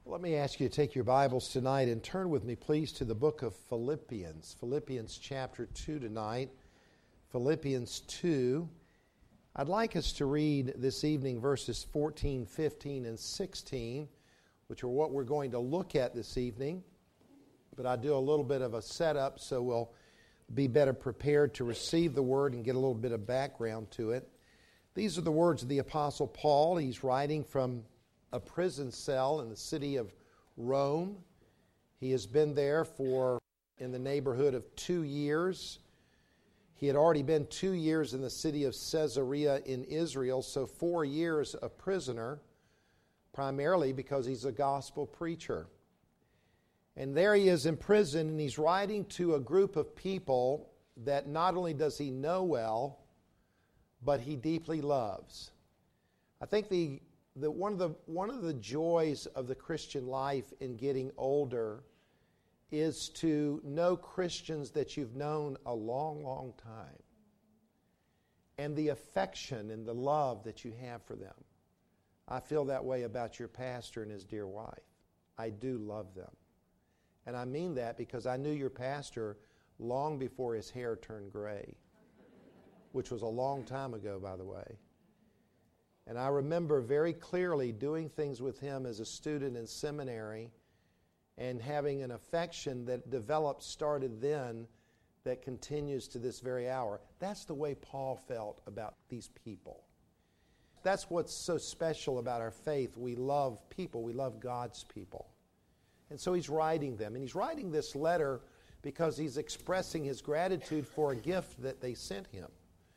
Let me ask you to take your Bibles tonight and turn with me, please, to the book of Philippians. Philippians chapter 2 tonight. Philippians 2. I'd like us to read this evening verses 14, 15, and 16, which are what we're going to look at this evening. But I do a little bit of a setup so we'll be better prepared to receive the Word and get a little bit of background to it. These are the words of the Apostle Paul. He's writing from a prison cell in the city of Rome. He has been there for in the neighborhood of 2 years. He had already been 2 years in the city of Caesarea in Israel, so 4 years a prisoner, primarily because he's a gospel preacher. And there he is in prison, and he's writing to a group of people that not only does he know well, but he deeply loves. I think one of the joys of the Christian life in getting older is to know Christians that you've known a long, long time, and the affection and the love that you have for them. I feel that way about your pastor and his dear wife. I do love them. And I mean that because I knew your pastor long before his hair turned gray, which was a long time ago, by the way. And I remember very clearly doing things with him as a student in seminary and having an affection that started then, that continues to this very hour. That's the way Paul felt about these people. That's what's so special about our faith. We love people. We love God's people. And so he's writing them. And he's writing this letter because he's expressing his gratitude for a gift that they sent him.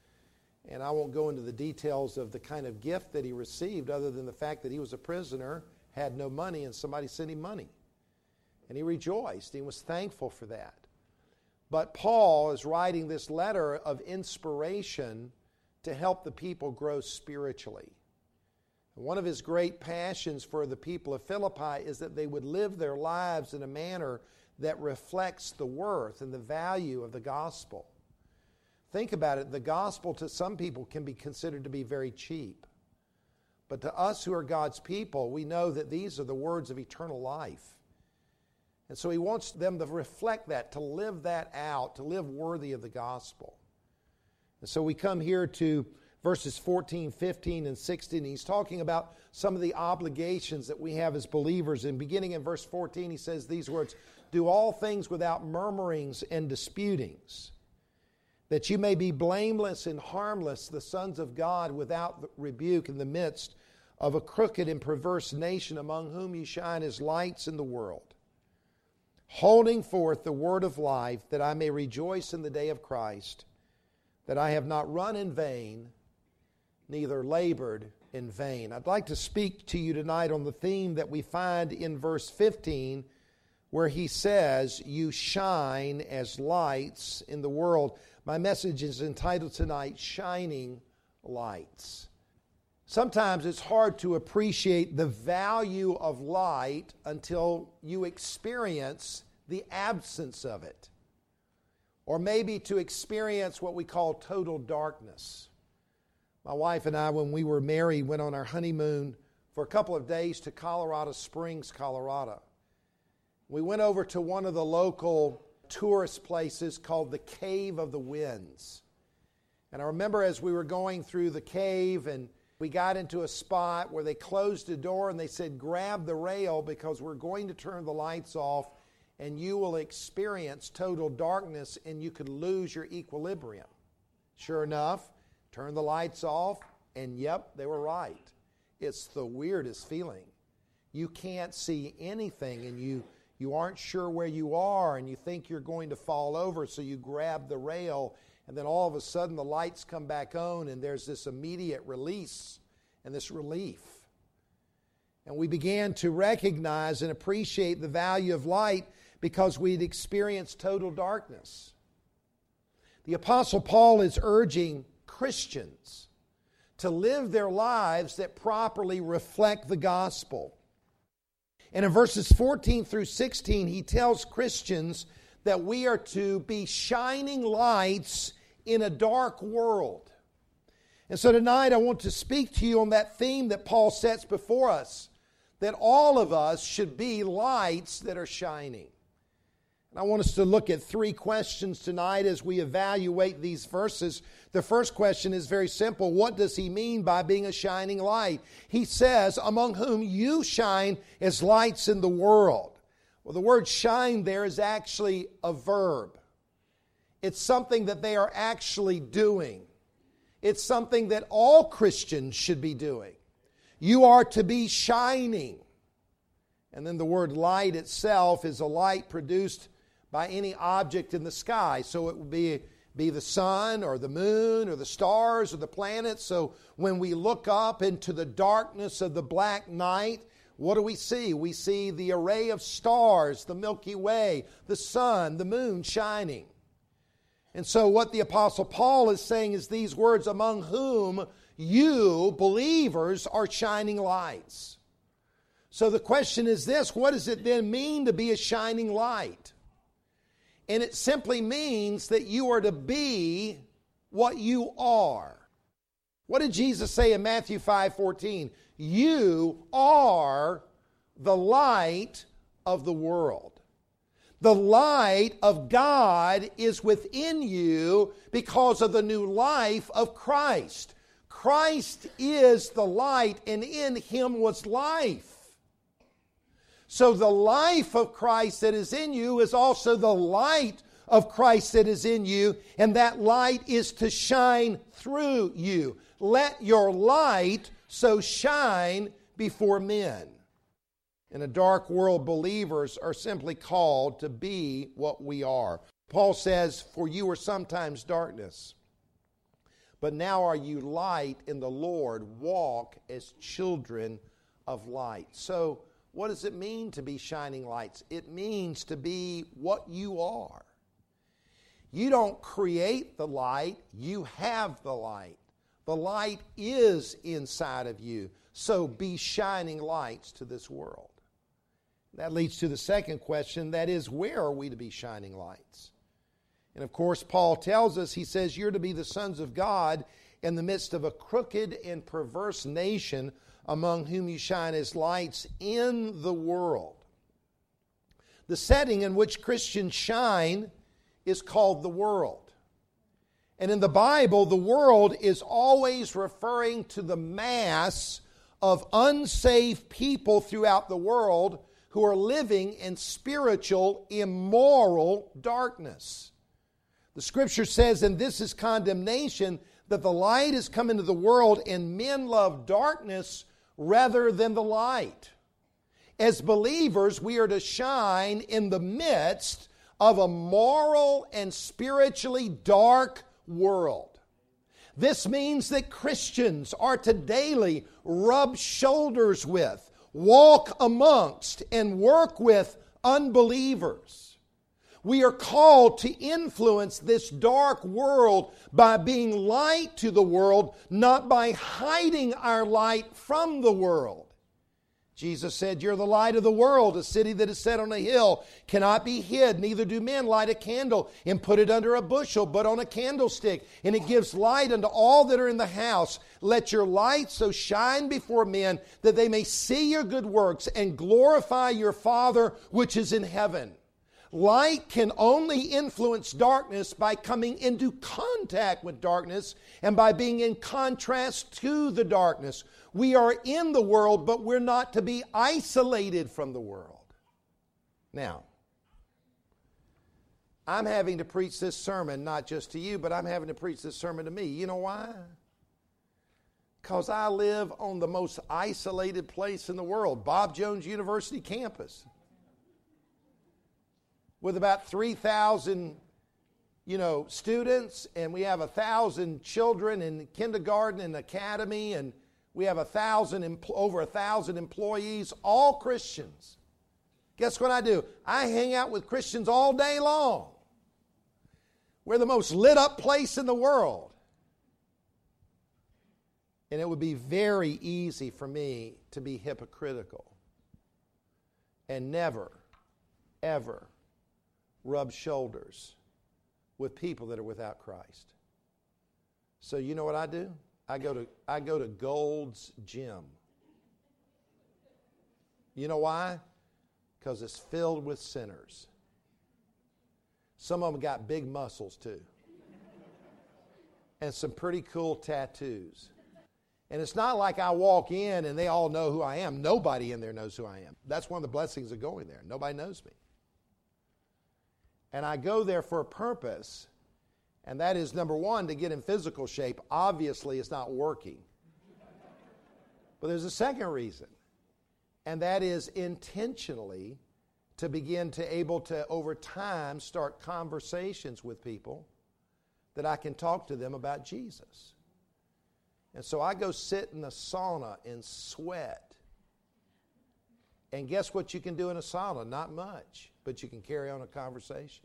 And I won't go into the details of the kind of gift that he received other than the fact that he was a prisoner, had no money, and somebody sent him money. And he rejoiced. He was thankful for that. But Paul is writing this letter of inspiration to help the people grow spiritually. And one of his great passions for the people of Philippi is that they would live their lives in a manner that reflects the worth and the value of the gospel. Think about it. The gospel to some people can be considered to be very cheap. But to us who are God's people, we know that these are the words of eternal life. And so he wants them to reflect that, to live that out, to live worthy of the gospel. And so we come here to verses 14, 15, and 16. He's talking about some of the obligations that we have as believers. And beginning in verse 14, he says these words, "Do all things without murmurings and disputings, that you may be blameless and harmless, the sons of God, without rebuke in the midst of a crooked and perverse nation, among whom you shine as lights in the world, holding forth the word of life, that I may rejoice in the day of Christ, that I have not run in vain, neither labored in vain." I'd like to speak to you tonight on the theme that we find in verse 15, where he says, "You shine as lights in the world." My message is entitled tonight, "Shining Lights." Sometimes it's hard to appreciate the value of light until you experience the absence of it. Or maybe to experience what we call total darkness. My wife and I, when we were married, went on our honeymoon for a couple of days to Colorado Springs, Colorado. We went over to one of the local tourist places called the Cave of the Winds. And I remember as we were going through the cave and we got into a spot where they closed the door and they said, "Grab the rail because we're going to turn the lights off and you will experience total darkness and you could lose your equilibrium." Sure enough, turn the lights off and yep, they were right. It's the weirdest feeling. You can't see anything and you aren't sure where you are and you think you're going to fall over, so you grab the rail and then all of a sudden the lights come back on and there's this immediate release and this relief. And we began to recognize and appreciate the value of light because we'd experienced total darkness. The Apostle Paul is urging Christians to live their lives that properly reflect the gospel. And in verses 14 through 16, he tells Christians that we are to be shining lights in a dark world. And so tonight I want to speak to you on that theme that Paul sets before us. that all of us should be lights that are shining. And I want us to look at 3 questions tonight as we evaluate these verses. The first question is very simple. What does he mean by being a shining light? He says, among whom you shine as lights in the world. Well, the word shine there is actually a verb. It's something that they are actually doing. It's something that all Christians should be doing. You are to be shining. And then the word light itself is a light produced by any object in the sky. So it would be the sun or the moon or the stars or the planets. So when we look up into the darkness of the black night, what do we see? We see the array of stars, the Milky Way, the sun, the moon shining. And so what the Apostle Paul is saying is these words, among whom you, believers, are shining lights. So the question is this, what does it then mean to be a shining light? And it simply means that you are to be what you are. What did Jesus say in Matthew 5:14? You are the light of the world. The light of God is within you because of the new life of Christ. Christ is the light, and in Him was life. So the life of Christ that is in you is also the light of Christ that is in you, and that light is to shine through you. Let your light so shine before men. In a dark world, believers are simply called to be what we are. Paul says, for you were sometimes darkness, but now are you light in the Lord. Walk as children of light. So, what does it mean to be shining lights? It means to be what you are. You don't create the light, you have the light. The light is inside of you. So be shining lights to this world. That leads to the second question, that is, where are we to be shining lights? And of course, Paul tells us, he says, you're to be the sons of God in the midst of a crooked and perverse nation, among whom you shine as lights in the world. The setting in which Christians shine is called the world. And in the Bible, the world is always referring to the mass of unsaved people throughout the world who are living in spiritual, immoral darkness. The Scripture says, and this is condemnation, that the light has come into the world and men love darkness rather than the light. As believers, we are to shine in the midst of a moral and spiritually dark world. This means that Christians are to daily rub shoulders with, walk amongst, and work with unbelievers. We are called to influence this dark world by being light to the world, not by hiding our light from the world. Jesus said, you're the light of the world. A city that is set on a hill cannot be hid. Neither do men light a candle and put it under a bushel, but on a candlestick. And it gives light unto all that are in the house. Let your light so shine before men that they may see your good works and glorify your Father which is in heaven. Light can only influence darkness by coming into contact with darkness and by being in contrast to the darkness. We are in the world, but we're not to be isolated from the world. Now, I'm having to preach this sermon not just to you, but I'm having to preach this sermon to me. You know why? Because I live on the most isolated place in the world, Bob Jones University campus, with about 3,000, students, and we have 1,000 children in kindergarten and academy, and we have over 1,000 employees, all Christians. Guess what I do? I hang out with Christians all day long. We're the most lit up place in the world. And it would be very easy for me to be hypocritical and never, ever rub shoulders with people that are without Christ. So you know what I do? I go to Gold's Gym. You know why? Because it's filled with sinners. Some of them got big muscles too. And some pretty cool tattoos. And it's not like I walk in and they all know who I am. Nobody in there knows who I am. That's one of the blessings of going there. Nobody knows me. And I go there for a purpose, and that is, number one, to get in physical shape. Obviously, it's not working. But there's a second reason, and that is intentionally to begin to able to, over time, start conversations with people that I can talk to them about Jesus. And so I go sit in a sauna and sweat. And guess what you can do in a sauna? Not much, but you can carry on a conversation.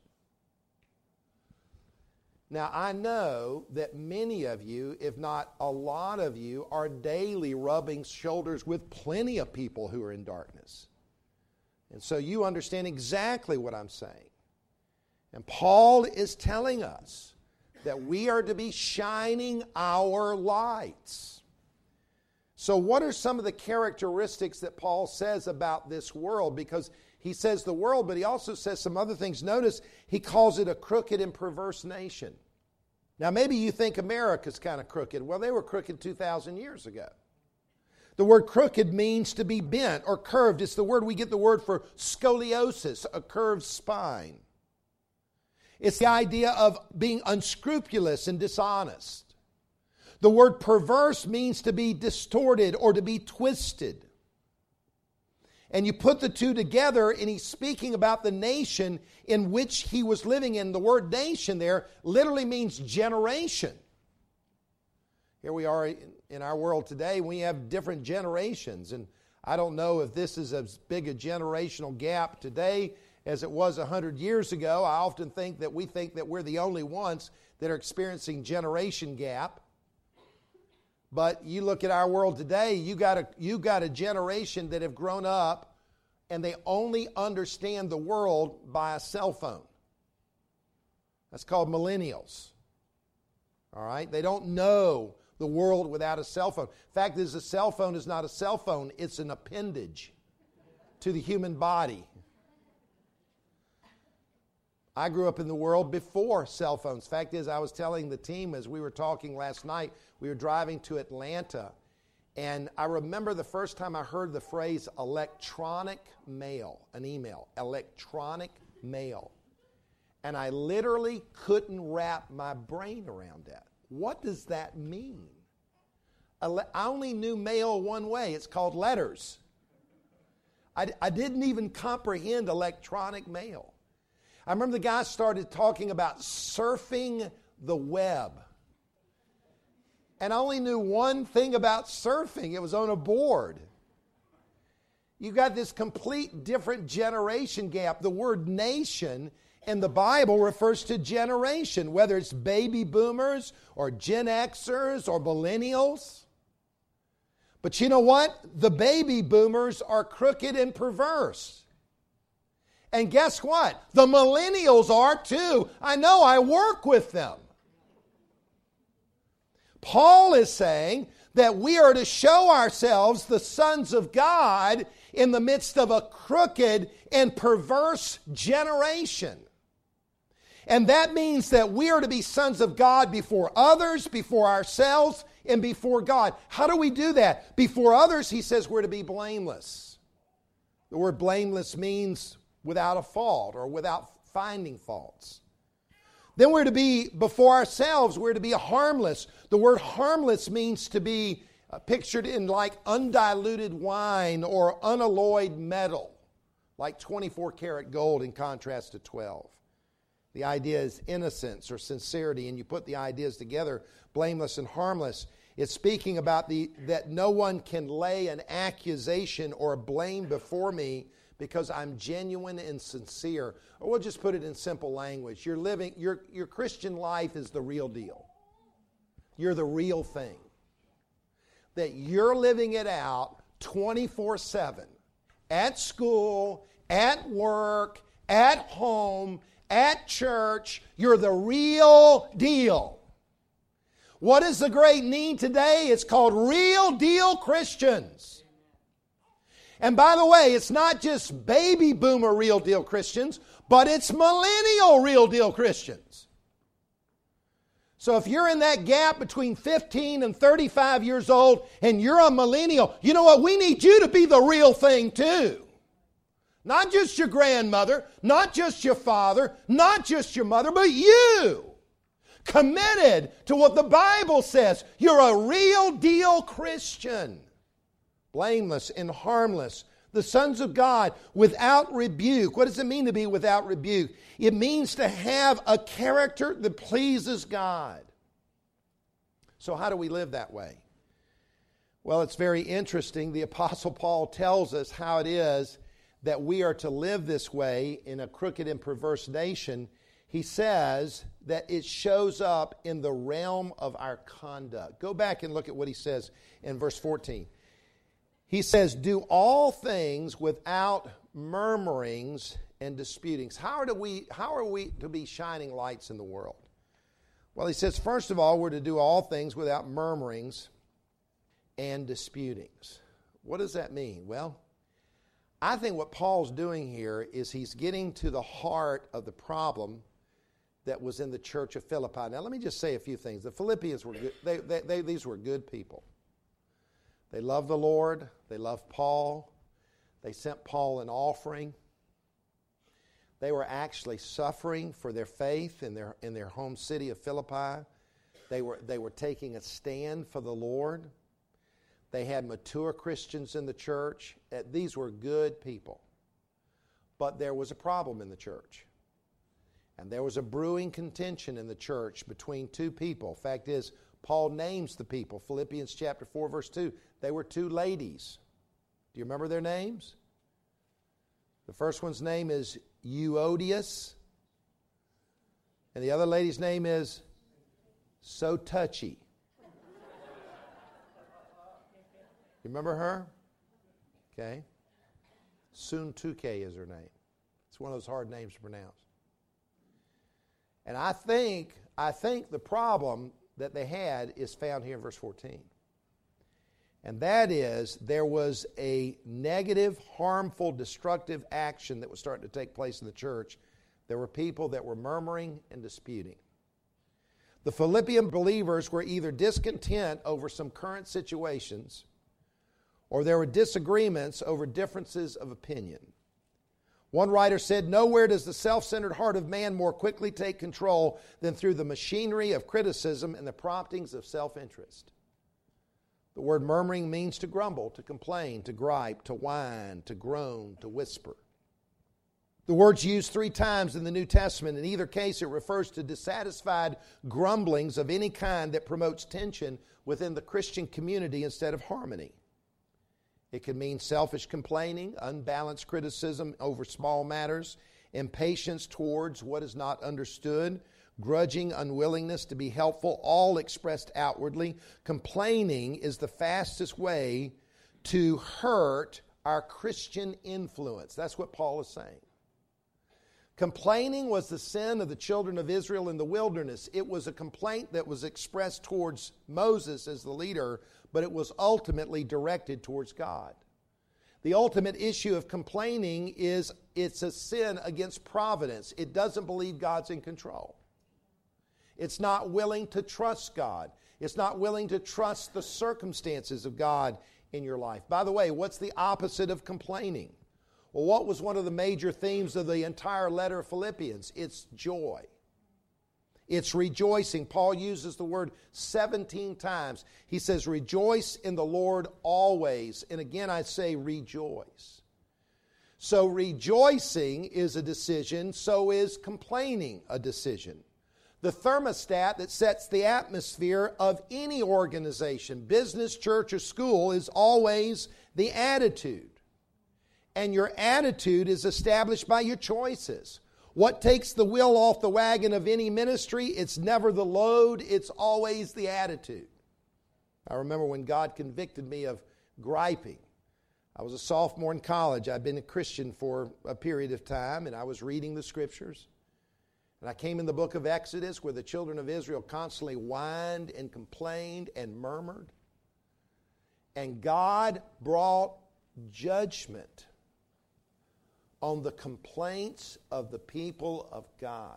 Now, I know that many of you, if not a lot of you, are daily rubbing shoulders with plenty of people who are in darkness. And so you understand exactly what I'm saying. And Paul is telling us that we are to be shining our lights. So what are some of the characteristics that Paul says about this world? Because he says the world, but he also says some other things. Notice he calls it a crooked and perverse nation. Now maybe you think America's kind of crooked. Well, they were crooked 2,000 years ago. The word crooked means to be bent or curved. It's the word we get the word for scoliosis, a curved spine. It's the idea of being unscrupulous and dishonest. The word perverse means to be distorted or to be twisted. And you put the two together, and he's speaking about the nation in which he was living in. The word nation there literally means generation. Here we are in our world today. We have different generations. And I don't know if this is as big a generational gap today as it was 100 years ago. I often think that we think that we're the only ones that are experiencing generation gap. But you look at our world today, you got a generation that have grown up and they only understand the world by a cell phone. That's called millennials. All right? They don't know the world without a cell phone. Fact is, a cell phone is not a cell phone, it's an appendage to the human body. I grew up in the world before cell phones. Fact is, I was telling the team as we were talking last night, we were driving to Atlanta, and I remember the first time I heard the phrase electronic mail, an email, electronic mail. And I literally couldn't wrap my brain around that. What does that mean? I only knew mail one way. It's called letters. I didn't even comprehend electronic mail. I remember the guy started talking about surfing the web. And I only knew one thing about surfing. It was on a board. You got this complete different generation gap. The word nation in the Bible refers to generation, whether it's baby boomers or Gen Xers or millennials. But you know what? The baby boomers are crooked and perverse. And guess what? The millennials are too. I know, I work with them. Paul is saying that we are to show ourselves the sons of God in the midst of a crooked and perverse generation. And that means that we are to be sons of God before others, before ourselves, and before God. How do we do that? Before others, he says we're to be blameless. The word blameless means without a fault or without finding faults. Then we're to be, before ourselves, we're to be harmless. The word harmless means to be pictured in like undiluted wine or unalloyed metal, like 24 karat gold in contrast to 12. The idea is innocence or sincerity, and you put the ideas together, blameless and harmless. It's speaking about that no one can lay an accusation or blame before me because I'm genuine and sincere. Or we'll just put it in simple language. Your Christian life is the real deal. You're the real thing. That you're living it out 24/7. At school, at work, at home, at church. You're the real deal. What is the great need today? It's called real deal Christians. And by the way, it's not just baby boomer real deal Christians, but it's millennial real deal Christians. So if you're in that gap between 15 and 35 years old and you're a millennial, you know what? We need you to be the real thing too. Not just your grandmother, not just your father, not just your mother, but you. Committed to what the Bible says. You're a real deal Christian. Blameless and harmless. The sons of God without rebuke. What does it mean to be without rebuke? It means to have a character that pleases God. So how do we live that way? Well, it's very interesting. The Apostle Paul tells us how it is that we are to live this way in a crooked and perverse nation. He says that it shows up in the realm of our conduct. Go back and look at what he says in verse 14. He says, do all things without murmurings and disputings. How are we to be shining lights in the world? Well, he says, first of all, we're to do all things without murmurings and disputings. What does that mean? Well, I think what Paul's doing here is he's getting to the heart of the problem that was in the church of Philippi. Now, let me just say a few things. The Philippians were good. These were good people. They loved the Lord. They loved Paul. They sent Paul an offering. They were actually suffering for their faith in their home city of Philippi. They were taking a stand for the Lord. They had mature Christians in the church. These were good people. But there was a problem in the church. And there was a brewing contention in the church between two people. Fact is, Paul names the people. Philippians chapter 4, verse 2. They were two ladies. Do you remember their names? The first one's name is Euodias. And the other lady's name is So Touchy. You remember her? Okay. Suntuke is her name. It's one of those hard names to pronounce. And I think the problem that they had is found here in verse 14. And that is, there was a negative, harmful, destructive action that was starting to take place in the church. There were people that were murmuring and disputing. The Philippian believers were either discontent over some current situations, or there were disagreements over differences of opinion. One writer said, nowhere does the self-centered heart of man more quickly take control than through the machinery of criticism and the promptings of self-interest. The word murmuring means to grumble, to complain, to gripe, to whine, to groan, to whisper. The word's used 3 times in the New Testament. In either case, it refers to dissatisfied grumblings of any kind that promotes tension within the Christian community instead of harmony. It can mean selfish complaining, unbalanced criticism over small matters, impatience towards what is not understood, grudging unwillingness to be helpful, all expressed outwardly. Complaining is the fastest way to hurt our Christian influence. That's what Paul is saying. Complaining was the sin of the children of Israel in the wilderness. It was a complaint that was expressed towards Moses as the leader, but it was ultimately directed towards God. The ultimate issue of complaining is it's a sin against providence. It doesn't believe God's in control. It's not willing to trust God. It's not willing to trust the circumstances of God in your life. By the way, what's the opposite of complaining? Well, what was one of the major themes of the entire letter of Philippians? It's joy. It's rejoicing. Paul uses the word 17 times. He says, rejoice in the Lord always. And again, I say rejoice. So rejoicing is a decision, so is complaining a decision. The thermostat that sets the atmosphere of any organization, business, church, or school, is always the attitude. And your attitude is established by your choices. What takes the wheel off the wagon of any ministry? It's never the load, it's always the attitude. I remember when God convicted me of griping. I was a sophomore in college. I'd been a Christian for a period of time, and I was reading the Scriptures. And I came in the book of Exodus where the children of Israel constantly whined and complained and murmured. And God brought judgment on the complaints of the people of God.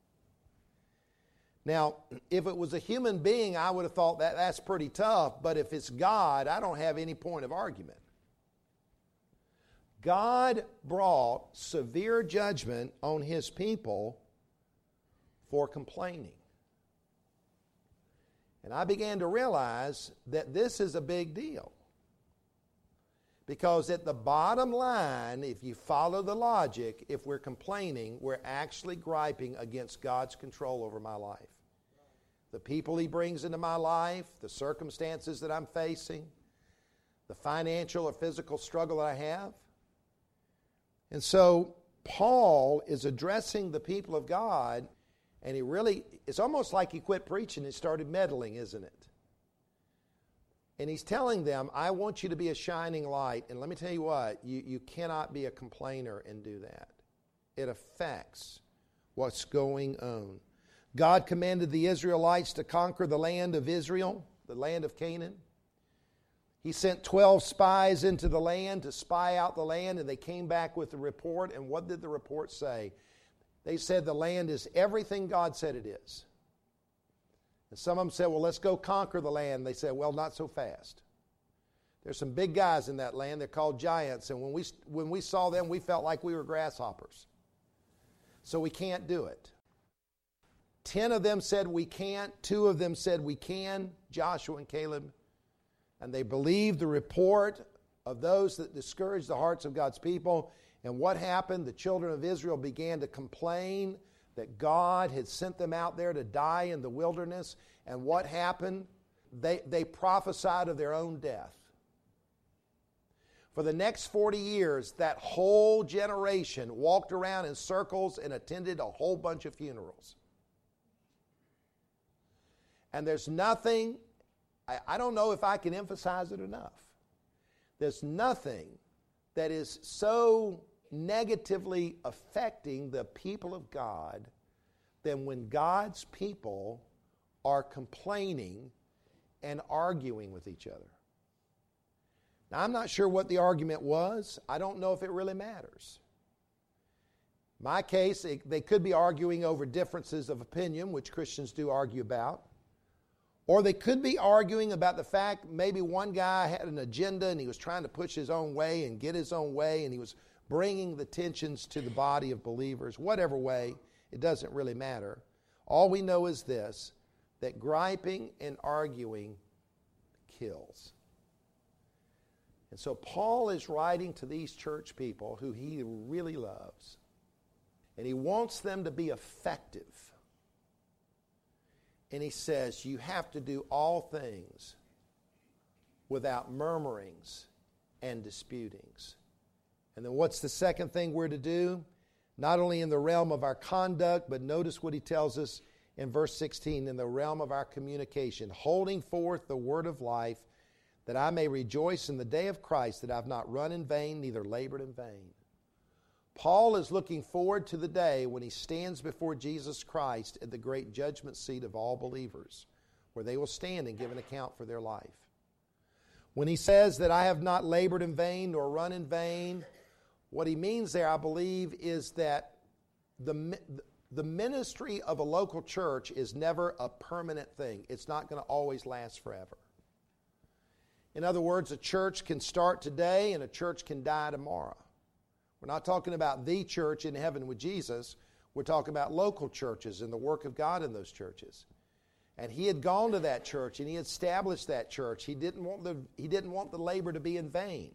Now, if it was a human being, I would have thought that's pretty tough, but if it's God, I don't have any point of argument. God brought severe judgment on His people for complaining. And I began to realize that this is a big deal. Because at the bottom line, if you follow the logic, if we're complaining, we're actually griping against God's control over my life. The people He brings into my life, the circumstances that I'm facing, the financial or physical struggle that I have. And so Paul is addressing the people of God, and it's almost like he quit preaching and started meddling, isn't it? And he's telling them, I want you to be a shining light. And let me tell you what, you cannot be a complainer and do that. It affects what's going on. God commanded the Israelites to conquer the land of Israel, the land of Canaan. He sent 12 spies into the land to spy out the land, and they came back with a report. And what did the report say? They said the land is everything God said it is. And some of them said, well, let's go conquer the land. They said, well, not so fast. There's some big guys in that land. They're called giants. And when we saw them, we felt like we were grasshoppers. So we can't do it. 10 of them said we can't. 2 of them said we can, Joshua and Caleb. And they believed the report of those that discouraged the hearts of God's people. And what happened? The children of Israel began to complain that God had sent them out there to die in the wilderness. And what happened? They prophesied of their own death. For the next 40 years, that whole generation walked around in circles and attended a whole bunch of funerals. And there's nothing, I don't know if I can emphasize it enough. There's nothing that is so negatively affecting the people of God than when God's people are complaining and arguing with each other. Now, I'm not sure what the argument was. I don't know if it really matters. In my case, they could be arguing over differences of opinion, which Christians do argue about. Or they could be arguing about the fact maybe one guy had an agenda and he was trying to push his own way and get his own way, and he was bringing the tensions to the body of believers. Whatever way, it doesn't really matter. All we know is this, that griping and arguing kills. And so Paul is writing to these church people who he really loves, and he wants them to be effective. And he says, you have to do all things without murmurings and disputings. And then what's the second thing we're to do? Not only in the realm of our conduct, but notice what he tells us in verse 16, in the realm of our communication, holding forth the word of life, that I may rejoice in the day of Christ, that I've not run in vain, neither labored in vain. Paul is looking forward to the day when he stands before Jesus Christ at the great judgment seat of all believers, where they will stand and give an account for their life. When he says that I have not labored in vain nor run in vain, what he means there, I believe, is that the ministry of a local church is never a permanent thing. It's not going to always last forever. In other words, a church can start today and a church can die tomorrow. We're not talking about the church in heaven with Jesus. We're talking about local churches and the work of God in those churches. And he had gone to that church and he established that church. He didn't want the labor to be in vain.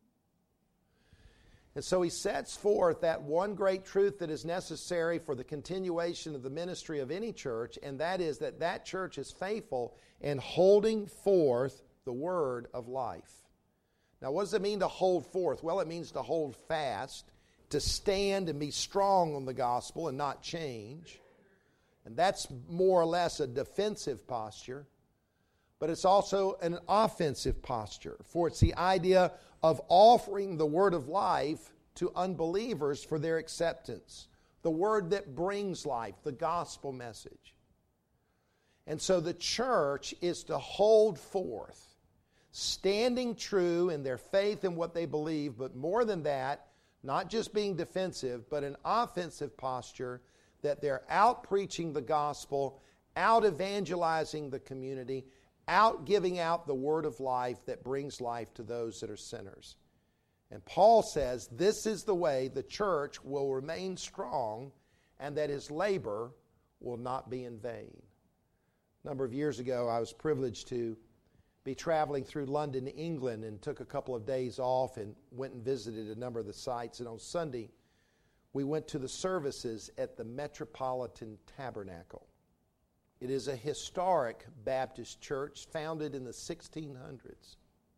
And so he sets forth that one great truth that is necessary for the continuation of the ministry of any church, and that is that church is faithful in holding forth the word of life. Now, what does it mean to hold forth? Well, it means to hold fast, to stand and be strong on the gospel and not change. And that's more or less a defensive posture. But it's also an offensive posture, for it's the idea of offering the word of life to unbelievers for their acceptance. The word that brings life, the gospel message. And so the church is to hold forth. standing true in their faith and what they believe, but more than that, not just being defensive, but an offensive posture, that they're out preaching the gospel, out evangelizing the community, out giving out the word of life that brings life to those that are sinners. And Paul says this is the way the church will remain strong and that his labor will not be in vain. A number of years ago, I was privileged to be traveling through London, England, and took a couple of days off and went and visited a number of the sites. And on Sunday, we went to the services at the Metropolitan Tabernacle. It is a historic Baptist church founded in the 1600s.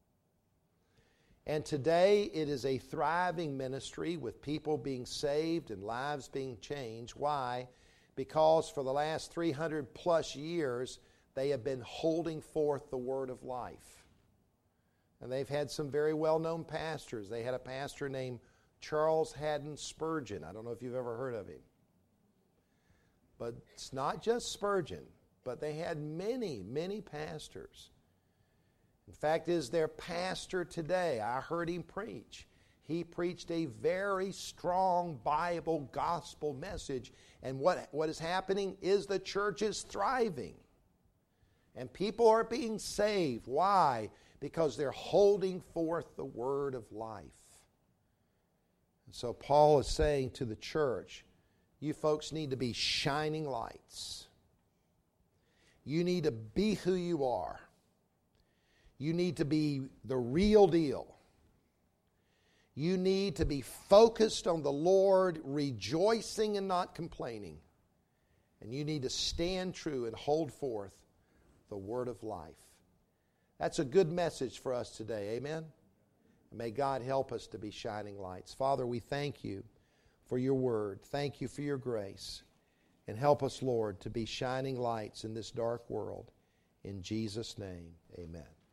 And today it is a thriving ministry with people being saved and lives being changed. Why? Because for the last 300 plus years, they have been holding forth the word of life. And they've had some very well-known pastors. They had a pastor named Charles Haddon Spurgeon. I don't know if you've ever heard of him. But it's not just Spurgeon, but they had many, many pastors. In fact, is their pastor today. I heard him preach. He preached a very strong Bible gospel message. And what is happening is the church is thriving. And people are being saved. Why? Because they're holding forth the word of life. And so Paul is saying to the church, you folks need to be shining lights. You need to be who you are. You need to be the real deal. You need to be focused on the Lord, rejoicing and not complaining. And you need to stand true and hold forth the word of life. That's a good message for us today. Amen? And may God help us to be shining lights. Father, we thank you for your word. Thank you for your grace. And help us, Lord, to be shining lights in this dark world. In Jesus' name, amen.